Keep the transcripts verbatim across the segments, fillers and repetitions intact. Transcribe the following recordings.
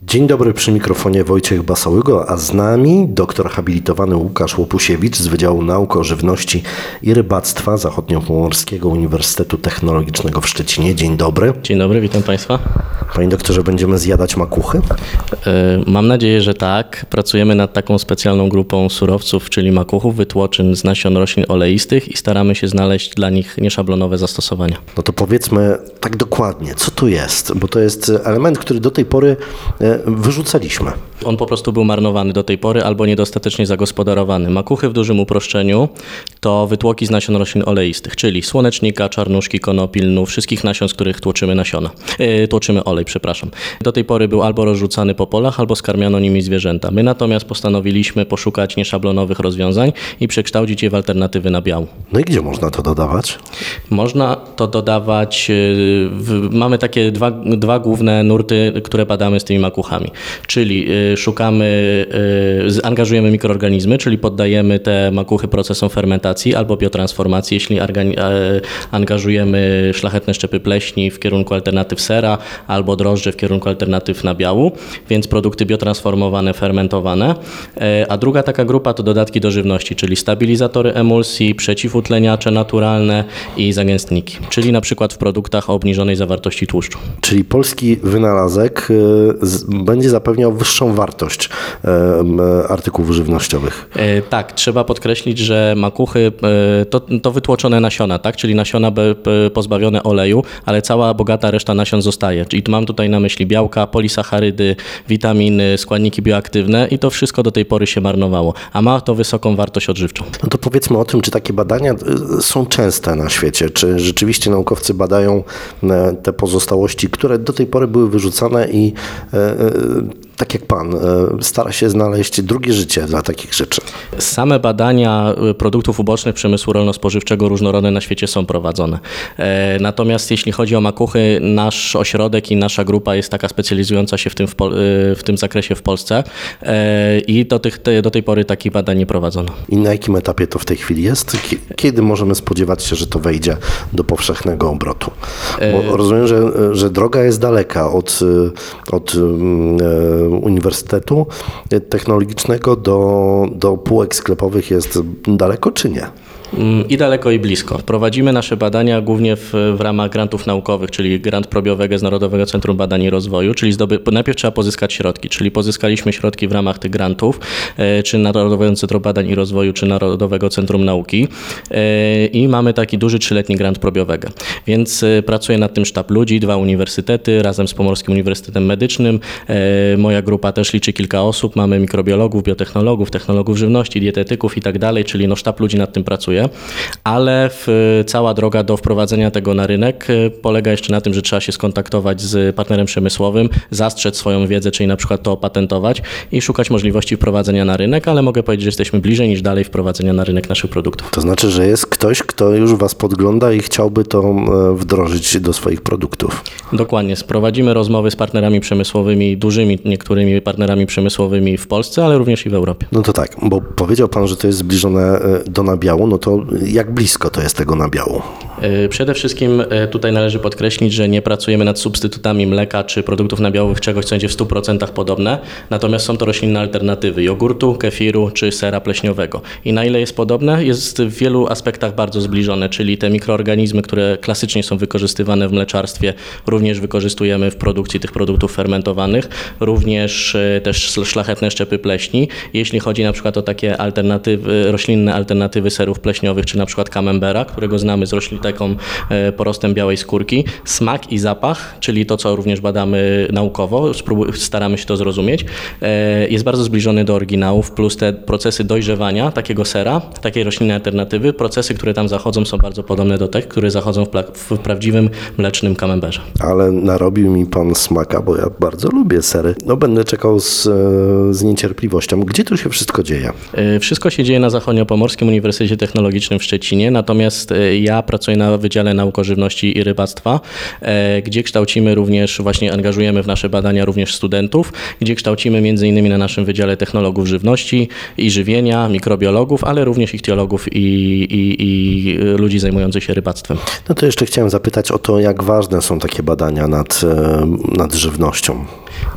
Dzień dobry, przy mikrofonie Wojciech Basałygo, a z nami doktor habilitowany Łukasz Łopusiewicz z Wydziału Nauk o Żywności i Rybactwa Zachodniopomorskiego Uniwersytetu Technologicznego w Szczecinie. Dzień dobry. Dzień dobry, witam Państwa. Panie doktorze, będziemy zjadać makuchy? Mam nadzieję, że tak. Pracujemy nad taką specjalną grupą surowców, czyli makuchów, wytłoczyn z nasion roślin oleistych i staramy się znaleźć dla nich nieszablonowe zastosowania. No to powiedzmy tak dokładnie, co to jest, bo to jest element, który do tej pory wyrzucaliśmy. On po prostu był marnowany do tej pory albo niedostatecznie zagospodarowany. Makuchy w dużym uproszczeniu to wytłoki z nasion roślin oleistych, czyli słonecznika, czarnuszki, konopi, lnu, wszystkich nasion, z których tłoczymy nasiona. Yy, tłoczymy olej, przepraszam. Do tej pory był albo rozrzucany po polach, albo skarmiano nimi zwierzęta. My natomiast postanowiliśmy poszukać nieszablonowych rozwiązań i przekształcić je w alternatywy nabiału. No i gdzie można to dodawać? Można to dodawać, yy, w, mamy takie dwa, dwa główne nurty, które badamy z tymi makuchami, czyli yy, szukamy, yy, angażujemy mikroorganizmy, czyli poddajemy te makuchy procesom fermentacji albo biotransformacji, jeśli organi- yy, angażujemy szlachetne szczepy pleśni w kierunku alternatyw sera albo drożdże w kierunku alternatyw nabiału, więc produkty biotransformowane, fermentowane. Yy, a druga taka grupa to dodatki do żywności, czyli stabilizatory emulsji, przeciwutleniacze naturalne i zagęstniki, czyli na przykład w produktach o obniżonej zawartości tłuszczu. Czyli polski wynalazek yy, z, będzie zapewniał wyższą wartość yy, artykułów żywnościowych. Yy, tak, trzeba podkreślić, że makuchy yy, to, to wytłoczone nasiona, tak, czyli nasiona be, be, pozbawione oleju, ale cała bogata reszta nasion zostaje. Czyli mam tutaj na myśli białka, polisacharydy, witaminy, składniki bioaktywne i to wszystko do tej pory się marnowało, a ma to wysoką wartość odżywczą. No to powiedzmy o tym, czy takie badania są częste na świecie, czy rzeczywiście naukowcy badają te pozostałości, które do tej pory były wyrzucane i tak jak pan stara się znaleźć drugie życie dla takich rzeczy. Same badania produktów ubocznych przemysłu rolno-spożywczego różnorodne na świecie są prowadzone. Natomiast jeśli chodzi o makuchy, nasz ośrodek i nasza grupa jest taka specjalizująca się w tym, w, Pol- w tym zakresie w Polsce i do, tych, do tej pory takich badań nie prowadzono. I na jakim etapie to w tej chwili jest? Kiedy możemy spodziewać się, że to wejdzie do powszechnego obrotu? Bo rozumiem, że, że droga jest daleka od, od Uniwersytetu Technologicznego do, do półek sklepowych jest daleko, czy nie? I daleko, i blisko. Prowadzimy nasze badania głównie w, w ramach grantów naukowych, czyli grant Probiowego z Narodowego Centrum Badań i Rozwoju, czyli zdoby, najpierw trzeba pozyskać środki, czyli pozyskaliśmy środki w ramach tych grantów, e, czy Narodowego Centrum Badań i Rozwoju, czy Narodowego Centrum Nauki e, i mamy taki duży trzyletni grant Probiowego. Więc e, pracuje nad tym sztab ludzi, dwa uniwersytety, razem z Pomorskim Uniwersytetem Medycznym. E, moja grupa też liczy kilka osób, mamy mikrobiologów, biotechnologów, technologów żywności, dietetyków i tak dalej, czyli no, sztab ludzi nad tym pracuje. Ale w, cała droga do wprowadzenia tego na rynek polega jeszcze na tym, że trzeba się skontaktować z partnerem przemysłowym, zastrzec swoją wiedzę, czyli na przykład to opatentować i szukać możliwości wprowadzenia na rynek, ale mogę powiedzieć, że jesteśmy bliżej niż dalej wprowadzenia na rynek naszych produktów. To znaczy, że jest ktoś, kto już was podgląda i chciałby to wdrożyć do swoich produktów. Dokładnie. Prowadzimy rozmowy z partnerami przemysłowymi, dużymi niektórymi partnerami przemysłowymi w Polsce, ale również i w Europie. No to tak, bo powiedział pan, że to jest zbliżone do nabiału, no to jak blisko to jest tego nabiału? Przede wszystkim tutaj należy podkreślić, że nie pracujemy nad substytutami mleka czy produktów nabiałowych, czegoś co będzie w stu procentach podobne, natomiast są to roślinne alternatywy jogurtu, kefiru czy sera pleśniowego. I na ile jest podobne? Jest w wielu aspektach bardzo zbliżone, czyli te mikroorganizmy, które klasycznie są wykorzystywane w mleczarstwie, również wykorzystujemy w produkcji tych produktów fermentowanych, również też szlachetne szczepy pleśni. Jeśli chodzi na przykład o takie alternatywy, roślinne alternatywy serów pleśniowych, czy na przykład camembera, którego znamy z roślinnego porostem białej skórki, smak i zapach, czyli to, co również badamy naukowo, staramy się to zrozumieć, jest bardzo zbliżony do oryginałów, plus te procesy dojrzewania takiego sera, takiej roślinnej alternatywy, procesy, które tam zachodzą, są bardzo podobne do tych, które zachodzą w, pra- w prawdziwym mlecznym camemberze. Ale narobił mi pan smaka, bo ja bardzo lubię sery. No będę czekał z, z niecierpliwością. Gdzie to się wszystko dzieje? Wszystko się dzieje na Zachodniopomorskim Uniwersytecie Technologicznym w Szczecinie, natomiast ja pracuję na Wydziale Nauk o Żywności i Rybactwa, gdzie kształcimy również, właśnie angażujemy w nasze badania również studentów, gdzie kształcimy między innymi na naszym Wydziale Technologów Żywności i Żywienia, mikrobiologów, ale również ichtiologów i, i, i ludzi zajmujących się rybactwem. No to jeszcze chciałem zapytać o to, jak ważne są takie badania nad, nad żywnością.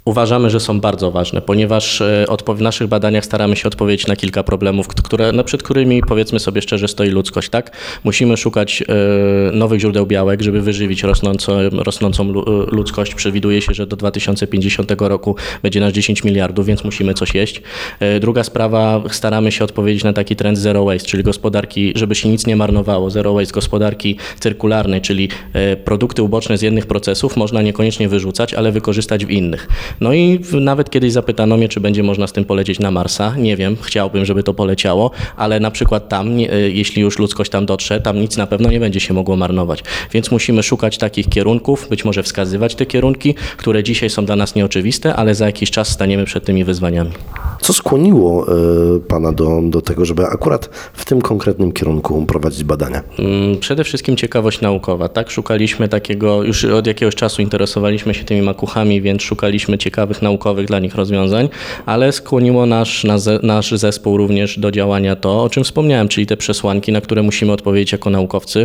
Uważamy, że są bardzo ważne, ponieważ e, odpo- w naszych badaniach staramy się odpowiedzieć na kilka problemów, które, no, przed którymi, powiedzmy sobie szczerze, stoi ludzkość. Tak? Musimy szukać e, nowych źródeł białek, żeby wyżywić rosnąco, rosnącą lu- ludzkość. Przewiduje się, że do dwa tysiące pięćdziesiątego roku będzie nas dziesięć miliardów, więc musimy coś jeść. E, druga sprawa, staramy się odpowiedzieć na taki trend zero waste, czyli gospodarki, żeby się nic nie marnowało. Zero waste, gospodarki cyrkularnej, czyli e, produkty uboczne z jednych procesów można niekoniecznie wyrzucać, ale wykorzystać w innych. No i w, nawet kiedyś zapytano mnie, czy będzie można z tym polecieć na Marsa. Nie wiem, chciałbym, żeby to poleciało, ale na przykład tam, nie, jeśli już ludzkość tam dotrze, tam nic na pewno nie będzie się mogło marnować. Więc musimy szukać takich kierunków, być może wskazywać te kierunki, które dzisiaj są dla nas nieoczywiste, ale za jakiś czas staniemy przed tymi wyzwaniami. Co skłoniło y, Pana do, do tego, żeby akurat w tym konkretnym kierunku prowadzić badania? Przede wszystkim ciekawość naukowa, tak? Szukaliśmy takiego, już od jakiegoś czasu interesowaliśmy się tymi makuchami, więc szukaliśmy ciekawych naukowych dla nich rozwiązań, ale skłoniło nasz, nasz zespół również do działania to, o czym wspomniałem, czyli te przesłanki, na które musimy odpowiedzieć jako naukowcy,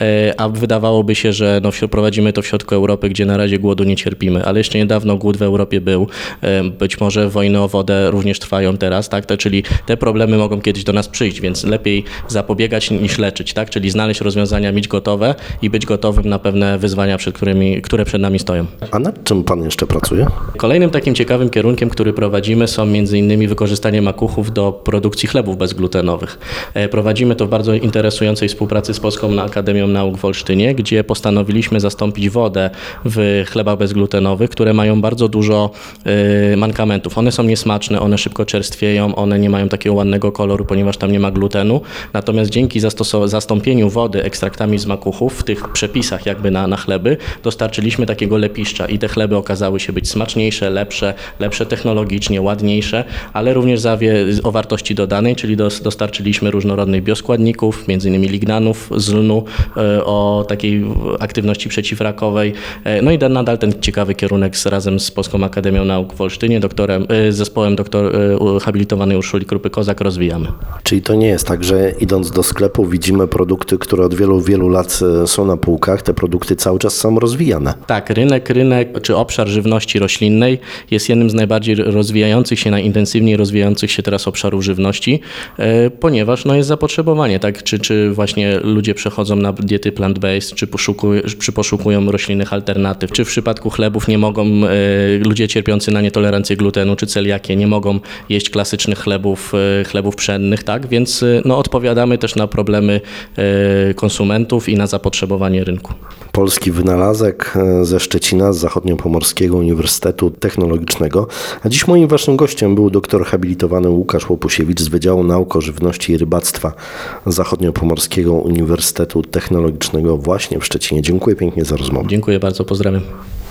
a wydawałoby się, że no, prowadzimy to w środku Europy, gdzie na razie głodu nie cierpimy, ale jeszcze niedawno głód w Europie był, być może wojny o wodę również trwają teraz, tak? To, czyli te problemy mogą kiedyś do nas przyjść, więc lepiej zapobiegać niż leczyć, tak? Czyli znaleźć rozwiązania, mieć gotowe i być gotowym na pewne wyzwania, przed którymi, które przed nami stoją. A nad czym Pan jeszcze pracuje? Kolejnym takim ciekawym kierunkiem, który prowadzimy, są między innymi wykorzystanie makuchów do produkcji chlebów bezglutenowych. Prowadzimy to w bardzo interesującej współpracy z Polską Akademią Nauk w Olsztynie, gdzie postanowiliśmy zastąpić wodę w chlebach bezglutenowych, które mają bardzo dużo y, mankamentów. One są niesmaczne, one szybko czerstwieją, one nie mają takiego ładnego koloru, ponieważ tam nie ma glutenu. Natomiast dzięki zastos- zastąpieniu wody ekstraktami z makuchów w tych przepisach jakby na, na chleby dostarczyliśmy takiego lepiszcza i te chleby okazały się być smaczniejsze, lepsze, lepsze technologicznie, ładniejsze, ale również zawie o wartości dodanej, czyli dos- dostarczyliśmy różnorodnych bioskładników, między innymi lignanów z lnu, y, o takiej aktywności przeciwrakowej. Y, no i nadal ten ciekawy kierunek z, razem z Polską Akademią Nauk w Olsztynie, doktorem, y, zespołem doktor y, habilitowanej Urszuli Krupy-Kozak rozwijamy. Czyli to nie jest tak, że idąc do sklepu widzimy produkty, które od wielu, wielu lat są na półkach, te produkty cały czas są rozwijane. Tak, rynek, rynek czy obszar żywności roślinnej jest jednym z najbardziej rozwijających się, najintensywniej rozwijających się teraz obszarów żywności, e, ponieważ no, jest zapotrzebowanie, tak? Czy, czy właśnie ludzie przechodzą na diety plant-based, czy, poszukuj, czy poszukują roślinnych alternatyw, czy w przypadku chlebów nie mogą, e, ludzie cierpiący na nietolerancję glutenu, czy celiakię nie mogą jeść klasycznych chlebów, e, chlebów pszennych, tak? Więc e, no, odpowiadamy też na problemy e, konsumentów i na zapotrzebowanie rynku. Polski wynalazek ze Szczecina, z Zachodniopomorskiego Uniwersytetu Technologicznego. A dziś moim waszym gościem był doktor habilitowany Łukasz Łopusiewicz z Wydziału Nauk o Żywności i Rybactwa Zachodniopomorskiego Uniwersytetu Technologicznego właśnie w Szczecinie. Dziękuję pięknie za rozmowę. Dziękuję bardzo, pozdrawiam.